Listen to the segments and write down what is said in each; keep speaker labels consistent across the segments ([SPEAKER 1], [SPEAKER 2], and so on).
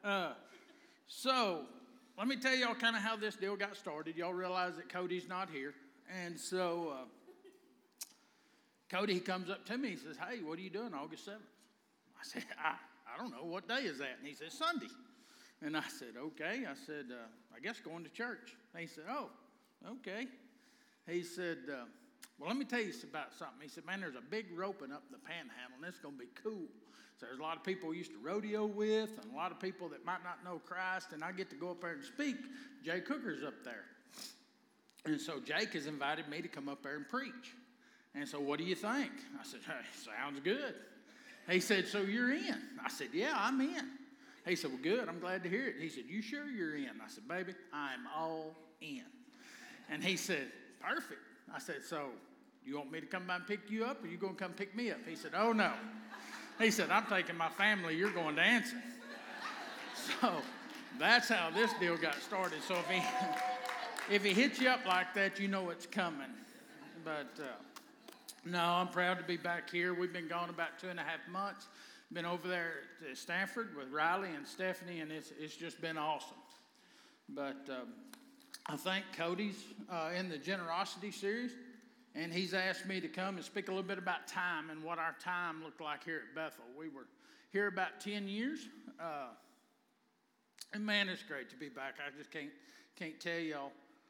[SPEAKER 1] So, let me tell y'all kind of how this deal got started. Y'all realize that Cody's not here. And so, Cody, he comes up to me. He says, hey, what are you doing August 7th? I said, I don't know. What day is that? And he said, Sunday. And I said, okay. I said, I guess going to church. And he said, oh, okay. He said, well, let me tell you about something. He said, man, there's a big roping up the Panhandle, and it's going to be cool. So there's a lot of people we used to rodeo with, and a lot of people that might not know Christ, and I get to go up there and speak. Jay Cooker's up there. And so Jake has invited me to come up there and preach. And so what do you think? I said, hey, sounds good. He said, so you're in? I said, yeah, I'm in. He said, well, good. I'm glad to hear it. He said, you sure you're in? I said, baby, I'm all in. And he said, perfect. I said, so you want me to come by and pick you up, or you going to come pick me up? He said, oh, no. He said, I'm taking my family. You're going dancing. So that's how this deal got started. So if he hits you up like that, you know it's coming. But no, I'm proud to be back here. We've been gone about 2.5 months. Been over there at Stanford with Riley and Stephanie, and it's just been awesome. But I think Cody's in the generosity series, and he's asked me to come and speak a little bit about time and what our time looked like here at Bethel. We were here about 10 years, and man, it's great to be back. I just can't tell y'all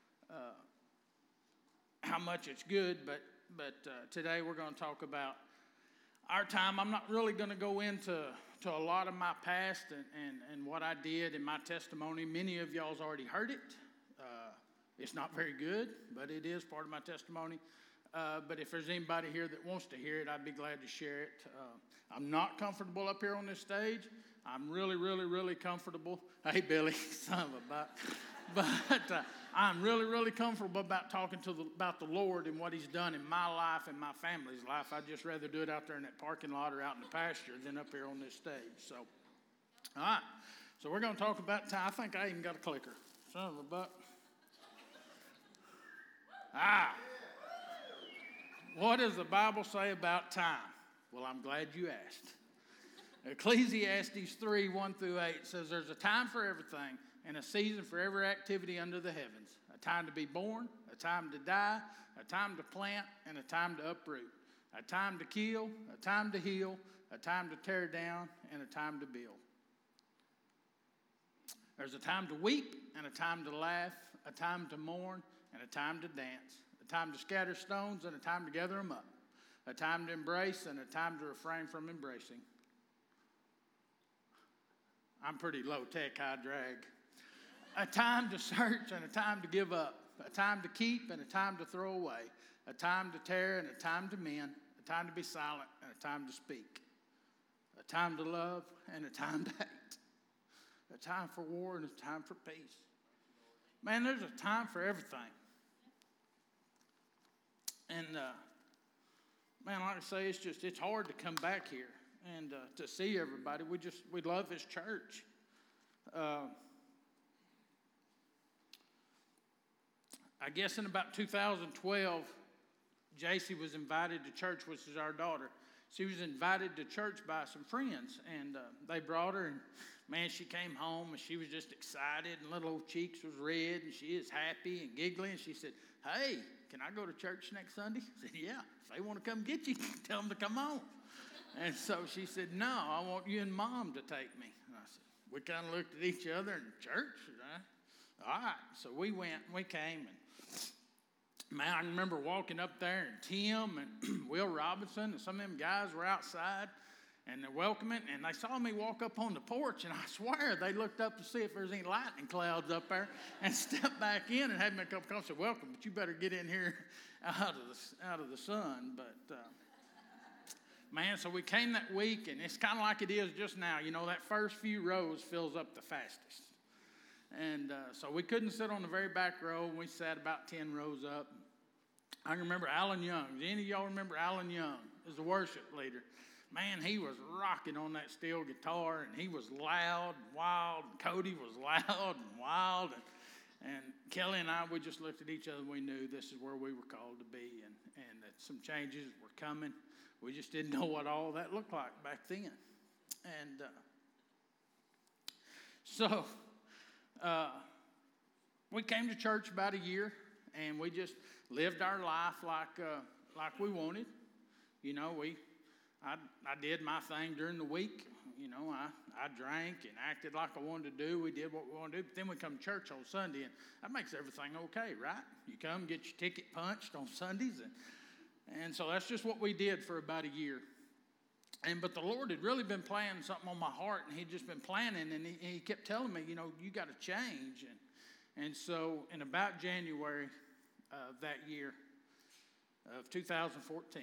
[SPEAKER 1] how much it's good, but today we're going to talk about our time. I'm not really going to go into a lot of my past and what I did in my testimony. Many of y'all's already heard it. It's not very good, but it is part of my testimony. But if there's anybody here that wants to hear it, I'd be glad to share it. I'm not comfortable up here on this stage. I'm really, really, really comfortable. Hey, Billy, son of a butt. But I'm really, really comfortable about talking about the Lord and what He's done in my life and my family's life. I'd just rather do it out there in that parking lot or out in the pasture than up here on this stage. So, all right. So we're going to talk about time. I think I even got a clicker. Son of a butt. What does the Bible say about time? Well, I'm glad you asked. Ecclesiastes 3, 1 through 8 says there's a time for everything and a season for every activity under the heavens. A time to be born, a time to die, a time to plant, and a time to uproot. A time to kill, a time to heal, a time to tear down, and a time to build. There's a time to weep and a time to laugh, a time to mourn and a time to dance, a time to scatter stones and a time to gather them up, a time to embrace and a time to refrain from embracing. I'm pretty low tech, high drag. A time to search and a time to give up, a time to keep and a time to throw away, a time to tear and a time to mend, a time to be silent and a time to speak, a time to love and a time to hate, a time for war and a time for peace. Man, there's a time for everything. And, man, like I say, it's hard to come back here and to see everybody. We love His church. I guess in about 2012, JC was invited to church, which is our daughter. She was invited to church by some friends, and they brought her, and man, she came home, and she was just excited, and little old cheeks was red, and she is happy and giggly, and she said, hey, can I go to church next Sunday? I said, yeah, if they want to come get you, tell them to come on. And so she said, no, I want you and Mom to take me. And I said, we kind of looked at each other in church. All right, so we went, and we came, and man, I remember walking up there, and Tim and Will Robinson and some of them guys were outside, and they're welcoming, and they saw me walk up on the porch, and I swear they looked up to see if there's any lightning clouds up there, and stepped back in and had me a cup of coffee. Said, welcome, but you better get in here out of the sun. But man, so we came that week, and it's kind of like it is just now. You know, that first few rows fills up the fastest. And so we couldn't sit on the very back row. We sat about 10 rows up. I can remember Alan Young. Does any of y'all remember Alan Young as the worship leader? Man, he was rocking on that steel guitar, and he was loud and wild. Cody was loud and wild. And Kelly and I, we just looked at each other, and we knew this is where we were called to be, and that some changes were coming. We just didn't know what all that looked like back then. And So we came to church about a year, and we just lived our life like we wanted. You know, I did my thing during the week. You know, I drank and acted like I wanted to do. We did what we wanted to do. But then we come to church on Sunday, and that makes everything okay, right? You come, get your ticket punched on Sundays. And so that's just what we did for about a year. But the Lord had really been planning something on my heart, and He'd just been planning, and He kept telling me, you know, you got to change. And so in about January of that year of 2014,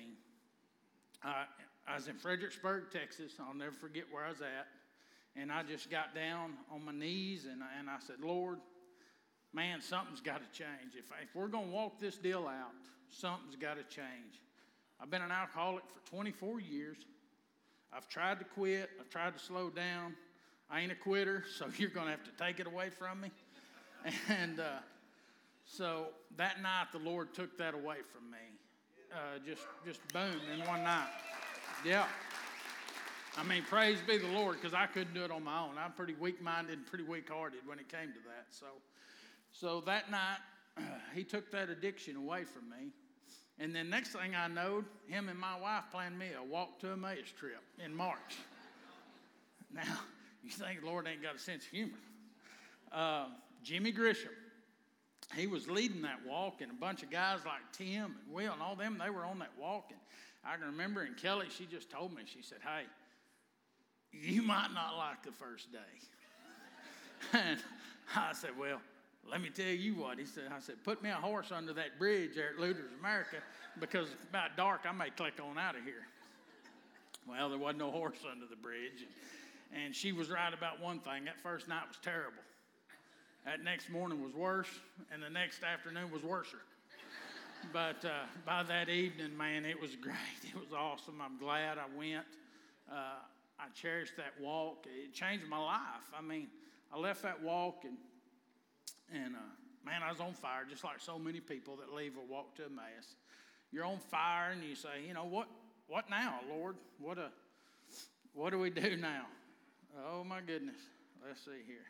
[SPEAKER 1] I was in Fredericksburg, Texas. I'll never forget where I was at. And I just got down on my knees, and I said, Lord, man, something's got to change. If we're going to walk this deal out, something's got to change. I've been an alcoholic for 24 years. I've tried to quit. I've tried to slow down. I ain't a quitter, so you're going to have to take it away from me. And so that night, the Lord took that away from me. Just boom, in one night. Yeah. I mean, praise be the Lord, because I couldn't do it on my own. I'm pretty weak-minded and pretty weak-hearted when it came to that. So that night, He took that addiction away from me. And then next thing I know, him and my wife planned me a walk to Emmaus trip in March. Now, you think the Lord ain't got a sense of humor. Jimmy Grisham, he was leading that walk, and a bunch of guys like Tim and Will and all them, they were on that walk. And I can remember, and Kelly, she just told me, she said, hey, you might not like the first day. And I said, well, let me tell you what. I said, put me a horse under that bridge there at Luther's America, because about dark I may click on out of here. Well, there wasn't no horse under the bridge. And she was right about one thing. That first night was terrible. That next morning was worse, and the next afternoon was worser. But by that evening, man, it was great. It was awesome. I'm glad I went. I cherished that walk. It changed my life. I mean, I left that walk, and man, I was on fire, just like so many people that leave a walk to Emmaus. You're on fire, and you say, you know, what now, Lord? What do we do now? Oh, my goodness. Let's see here.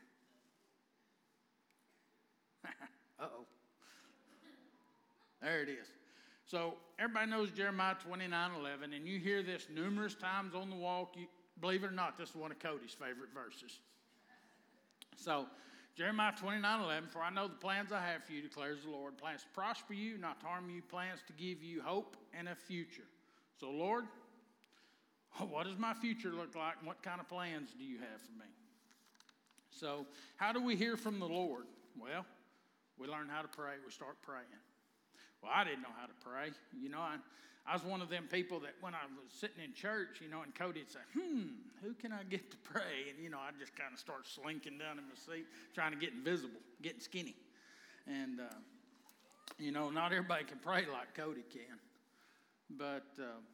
[SPEAKER 1] Uh-oh. There it is. So everybody knows Jeremiah 29:11, and you hear this numerous times on the walk. Believe it or not, this is one of Cody's favorite verses. So Jeremiah 29:11, for I know the plans I have for you, declares the Lord, plans to prosper you, not to harm you, plans to give you hope and a future. So, Lord, what does my future look like, and what kind of plans do you have for me? So how do we hear from the Lord? Well, we learn how to pray. We start praying. Well, I didn't know how to pray. You know, I was one of them people that when I was sitting in church, you know, and Cody would say, who can I get to pray? And, you know, I'd just kind of start slinking down in my seat, trying to get invisible, getting skinny. And, you know, not everybody can pray like Cody can. But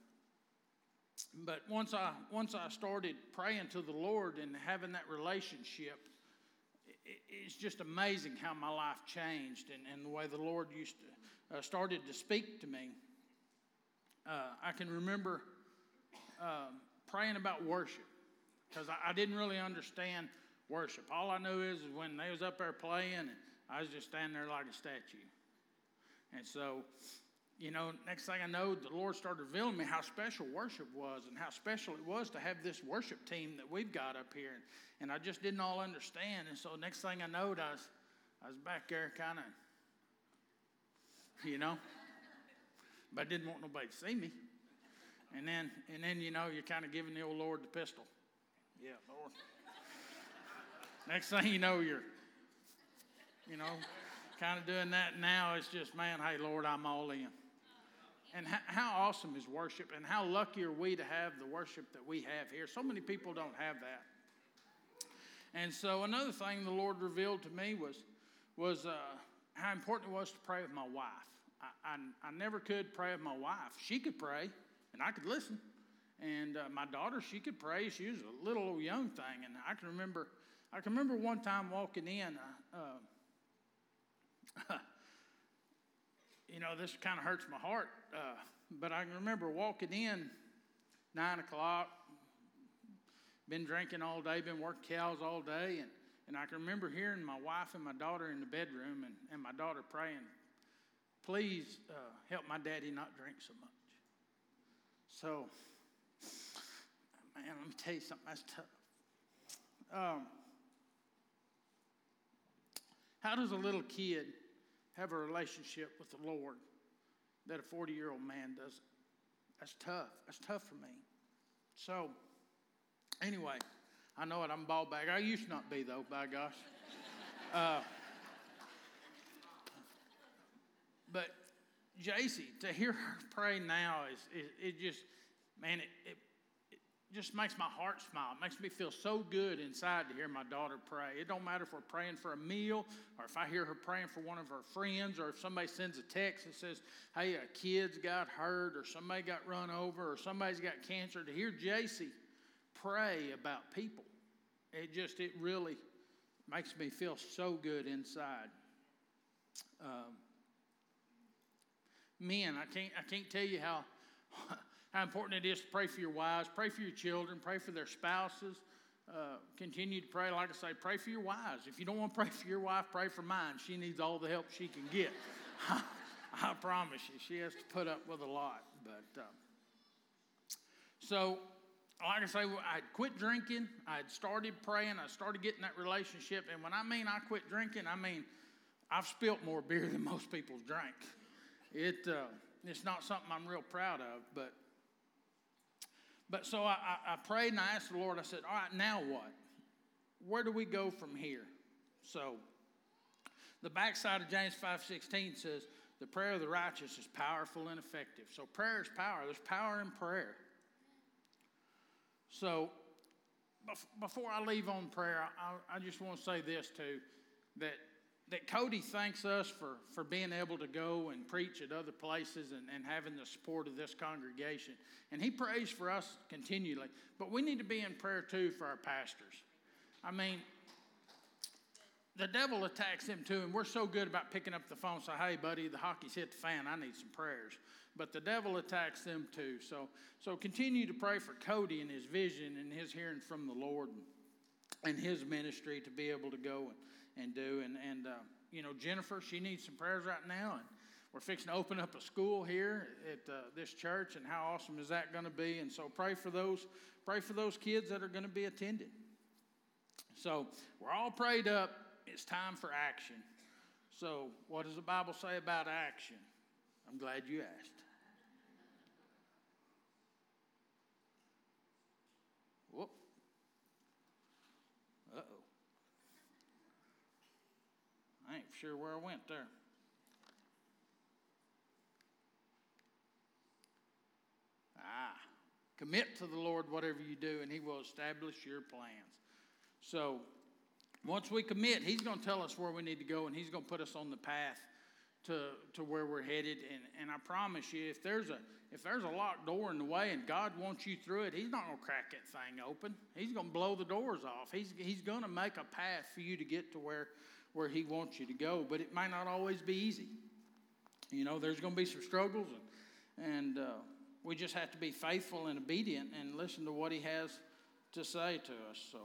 [SPEAKER 1] once I started praying to the Lord and having that relationship, it's just amazing how my life changed and the way the Lord started to speak to me. I can remember praying about worship, because I didn't really understand worship. All I knew is when they was up there playing, and I was just standing there like a statue. And so, you know, next thing I know, the Lord started revealing me how special worship was and how special it was to have this worship team that we've got up here. And I just didn't all understand. And so next thing I knowed, I was back there kind of, you know, but I didn't want nobody to see me. And then you know, you're kind of giving the old Lord the pistol. Yeah, Lord. Next thing you know, you're, you know, kind of doing that. Now it's just, man, hey, Lord, I'm all in. And how awesome is worship, and how lucky are we to have the worship that we have here. So many people don't have that. And so another thing the Lord revealed to me was how important it was to pray with my wife. I never could pray with my wife. She could pray, and I could listen. And my daughter, she could pray. She was a little old young thing, and I can remember one time walking in. You know, this kind of hurts my heart, but I can remember walking in 9 o'clock, been drinking all day, been working cows all day, And I can remember hearing my wife and my daughter in the bedroom and my daughter praying, please help my daddy not drink so much. So, man, let me tell you something, that's tough. How does a little kid have a relationship with the Lord that a 40-year-old man doesn't? That's tough. That's tough for me. So, anyway, I know it. I'm a ball bag. I used to not be, though, by gosh. But JC, to hear her pray now it just, man, it just makes my heart smile. It makes me feel so good inside to hear my daughter pray. It don't matter if we're praying for a meal or if I hear her praying for one of her friends or if somebody sends a text that says, hey, a kid's got hurt or somebody got run over or somebody's got cancer. To hear JC pray about people, it really makes me feel so good inside. Men, I can't tell you how important it is to pray for your wives, pray for your children, pray for their spouses. Continue to pray. Like I say, pray for your wives. If you don't want to pray for your wife, pray for mine. She needs all the help she can get. I promise you, she has to put up with a lot. But so, like I say, I'd quit drinking. I'd started praying. I started getting that relationship. And when I mean I quit drinking, I mean I've spilt more beer than most people's drank. It's not something I'm real proud of, but so I prayed and I asked the Lord, I said, all right, now what? Where do we go from here? So the backside of James 5:16 says, the prayer of the righteous is powerful and effective. So prayer is power. There's power in prayer. So before I leave on prayer, I just want to say this too, that Cody thanks us for being able to go and preach at other places and having the support of this congregation. And he prays for us continually. But we need to be in prayer too for our pastors. I mean, the devil attacks them too, and we're so good about picking up the phone and say, hey, buddy, the hockey's hit the fan. I need some prayers. But the devil attacks them too. So continue to pray for Cody and his vision and his hearing from the Lord and his ministry to be able to go and do. And Jennifer, she needs some prayers right now. And we're fixing to open up a school here at this church, and how awesome is that going to be? And so pray for those kids that are going to be attending. So we're all prayed up. It's time for action. So what does the Bible say about action? I'm glad you asked. Whoop. Uh-oh. I ain't sure where I went there. Commit to the Lord whatever you do, and he will establish your plans. So once we commit, he's going to tell us where we need to go, and he's going to put us on the path to where we're headed. And I promise you, if there's a locked door in the way and God wants you through it, he's not going to crack that thing open. He's going to blow the doors off. He's going to make a path for you to get to where he wants you to go. But it might not always be easy. There's going to be some struggles, and we just have to be faithful and obedient and listen to what he has to say to us. So,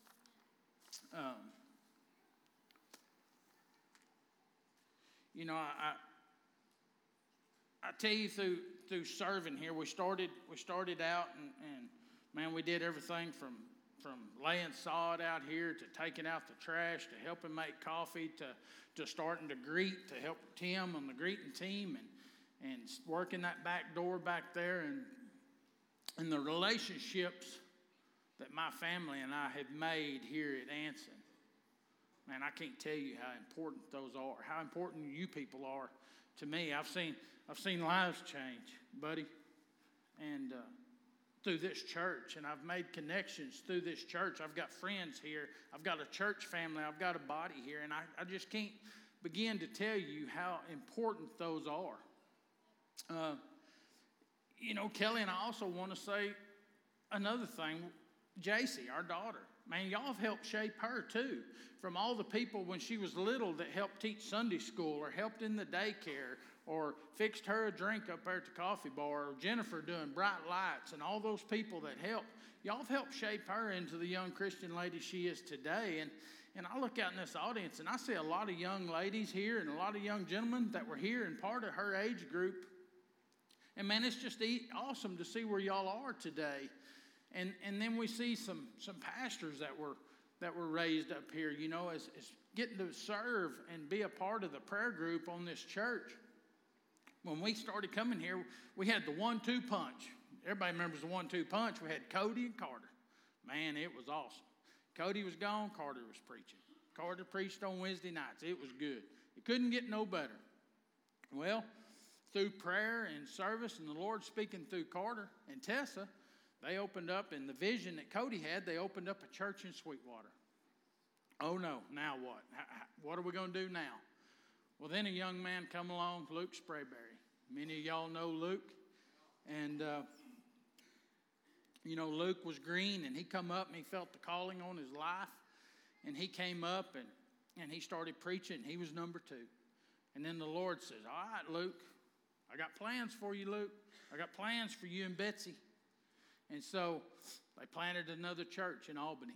[SPEAKER 1] I tell you through serving here, we started out and man, we did everything from laying sod out here to taking out the trash to helping make coffee to starting to greet, to help Tim on the greeting team and working that back door back there and the relationships that my family and I have made here at Anson. Man, I can't tell you how important those are, how important you people are to me. I've seen lives change, buddy, and through this church, and I've made connections through this church. I've got friends here. I've got a church family. I've got a body here, and I just can't begin to tell you how important those are. Kelly and I also want to say another thing. JC, our daughter, man, y'all have helped shape her too. From all the people when she was little that helped teach Sunday school or helped in the daycare or fixed her a drink up there at the coffee bar, or Jennifer doing bright lights, and all those people that helped. Y'all have helped shape her into the young Christian lady she is today. And I look out in this audience, and I see a lot of young ladies here and a lot of young gentlemen that were here and part of her age group. And, man, it's just awesome to see where y'all are today. And then we see some pastors that were raised up here, you know, as getting to serve and be a part of the prayer group on this church. When we started coming here, we had the 1-2 punch. Everybody remembers the 1-2 punch. We had Cody and Carter. Man, it was awesome. Cody was gone, Carter was preaching. Carter preached on Wednesday nights. It was good. It couldn't get no better. Well, through prayer and service and the Lord speaking through Carter and Tessa, they opened up, in the vision that Cody had, they opened up a church in Sweetwater. Oh, no, now what? What are we going to do now? Well, then a young man come along, Luke Sprayberry. Many of y'all know Luke. And, you know, Luke was green, and he come up, and he felt the calling on his life. And he came up, and he started preaching. He was number 2. And then the Lord says, all right, Luke, I got plans for you, Luke. I got plans for you and Betsy. And so they planted another church in Albany.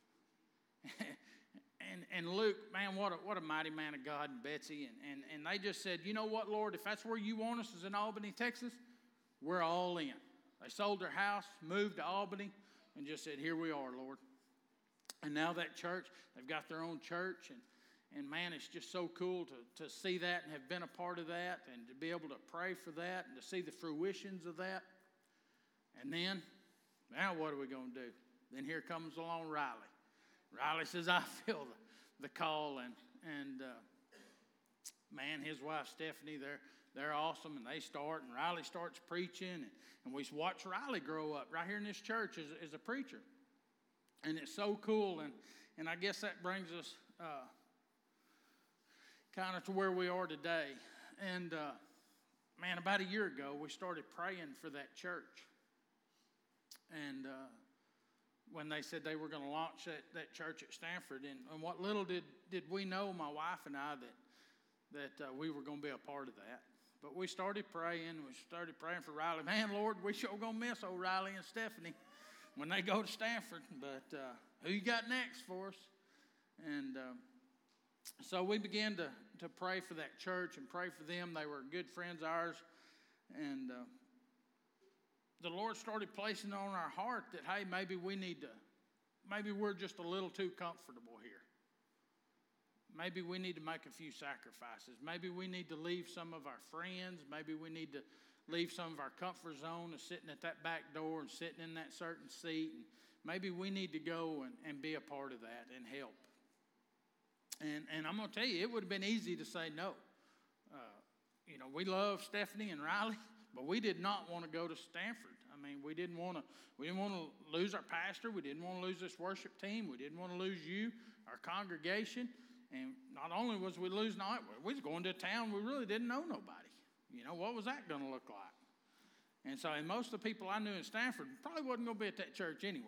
[SPEAKER 1] and Luke, man, what a mighty man of God, and Betsy. And they just said, you know what, Lord, if that's where you want us, is in Albany, Texas, we're all in. They sold their house, moved to Albany, and just said, here we are, Lord. And now that church, they've got their own church. And man, it's just so cool to see that and have been a part of that and to be able to pray for that and to see the fruitions of that. And then, now what are we going to do? Then here comes along Riley. Riley says, I feel the call. And man, his wife Stephanie, they're awesome. And they start, and Riley starts preaching. And we watch Riley grow up right here in this church as a preacher. And it's so cool. And I guess that brings us kind of to where we are today. And, man, about a year ago, we started praying for that church. And when they said they were going to launch that church at Stanford, and what little did we know, my wife and I, that we were going to be a part of that. But we started praying. We started praying for Riley. Man, Lord, we sure going to miss old Riley and Stephanie when they go to Stanford. But who you got next for us? And so we began to pray for that church and pray for them. They were good friends of ours. And the Lord started placing on our heart that, hey, maybe we're just a little too comfortable here. Maybe we need to make a few sacrifices. Maybe we need to leave some of our friends. Maybe we need to leave some of our comfort zone of sitting at that back door and sitting in that certain seat. And maybe we need to go and be a part of that and help. And I'm going to tell you, it would have been easy to say no. You know, we love Stephanie and Riley, but we did not want to go to Stanford. I mean, we didn't want to lose our pastor. We didn't want to lose this worship team. We didn't want to lose you, our congregation. And not only was we losing out, we was going to a town we really didn't know nobody. You know, what was that going to look like? And so, and most of the people I knew in Stanford probably wasn't going to be at that church anyway.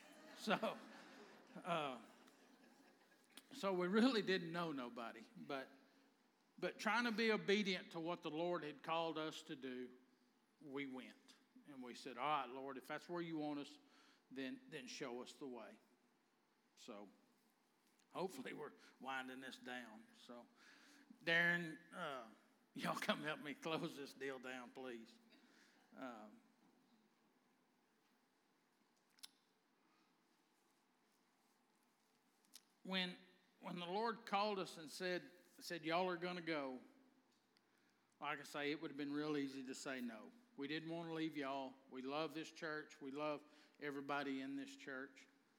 [SPEAKER 1] So we really didn't know nobody. But trying to be obedient to what the Lord had called us to do, we went. And we said, all right, Lord, if that's where you want us, then show us the way. So hopefully we're winding this down. So Darren, y'all come help me close this deal down, please. When the Lord called us and said y'all are going to go, like I say, it would have been real easy to say no. We didn't want to leave y'all. We love this church. We love everybody in this church.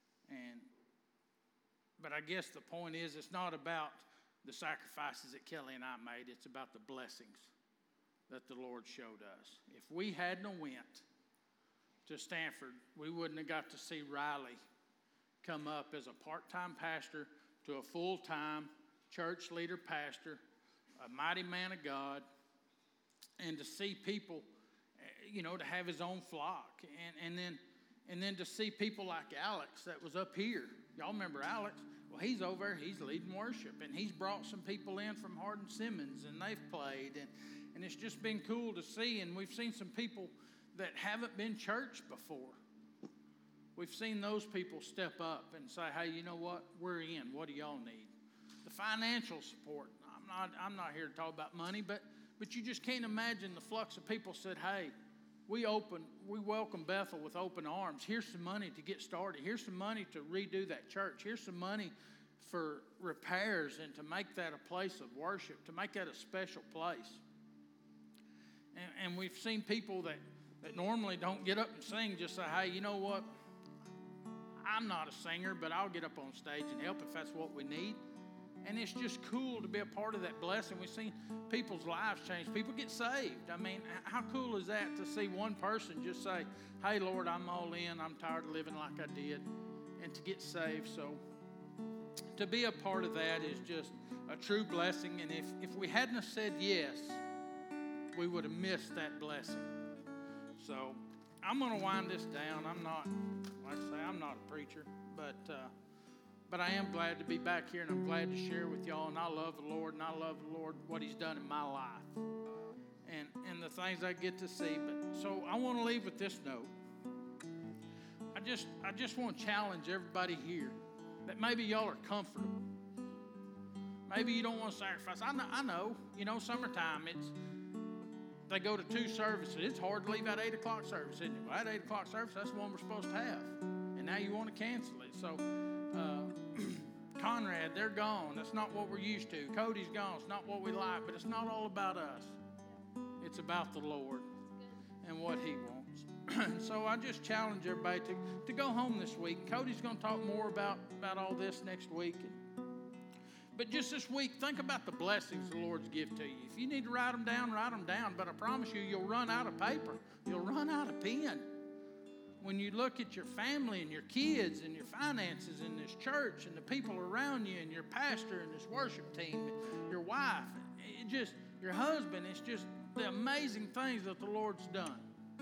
[SPEAKER 1] But I guess the point is, it's not about the sacrifices that Kelly and I made. It's about the blessings that the Lord showed us. If we hadn't went to Stanford, we wouldn't have got to see Riley come up as a part-time pastor to a full-time church leader pastor, a mighty man of God, and to see people, you know, to have his own flock. And then to see people like Alex that was up here. Y'all remember Alex? Well, he's over there, he's leading worship, and he's brought some people in from Hardin Simmons, and they've played, and it's just been cool to see. And we've seen some people that haven't been church before. we've seen those people step up and say, hey, you know what? We're in. What do y'all need? The financial support. I'm not here to talk about money, but you just can't imagine the flux of people said, hey, we welcome Bethel with open arms. Here's some money to get started. Here's some money to redo that church. Here's some money for repairs and to make that a place of worship, to make that a special place. And we've seen people that normally don't get up and sing just say, hey, you know what? I'm not a singer, but I'll get up on stage and help if that's what we need. And it's just cool to be a part of that blessing. We've seen people's lives change. People get saved. I mean, how cool is that to see one person just say, hey, Lord, I'm all in. I'm tired of living like I did. And to get saved. So to be a part of that is just a true blessing. And if we hadn't have said yes, we would have missed that blessing. So I'm going to wind this down. I'm not, like I say, I'm not a preacher, but I am glad to be back here, and I'm glad to share with y'all. And I love the Lord, and I love the Lord, what He's done in my life, and the things I get to see. But so I want to leave with this note. I just want to challenge everybody here that maybe y'all are comfortable. Maybe you don't want to sacrifice. I know. You know, summertime, they go to 2 services. It's hard to leave that 8 o'clock service, isn't it? Well, that 8 o'clock service, that's the one we're supposed to have. And now you want to cancel it. So, Conrad, they're gone. That's not what we're used to. Cody's gone. It's not what we like. But it's not all about us. It's about the Lord and what He wants. So I just challenge everybody to go home this week. Cody's going to talk more about all this next week. But just this week, think about the blessings the Lord's give to you. If you need to write them down, write them down. But I promise you, you'll run out of paper. You'll run out of pen. When you look at your family and your kids and your finances in this church and the people around you and your pastor and this worship team, and your wife, your husband, it's just the amazing things that the Lord's done.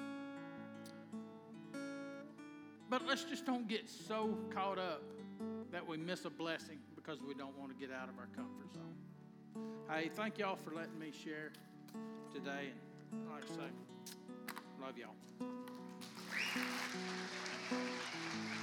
[SPEAKER 1] But let's just don't get so caught up that we miss a blessing because we don't want to get out of our comfort zone. Hey, thank y'all for letting me share today. And like I say, love y'all.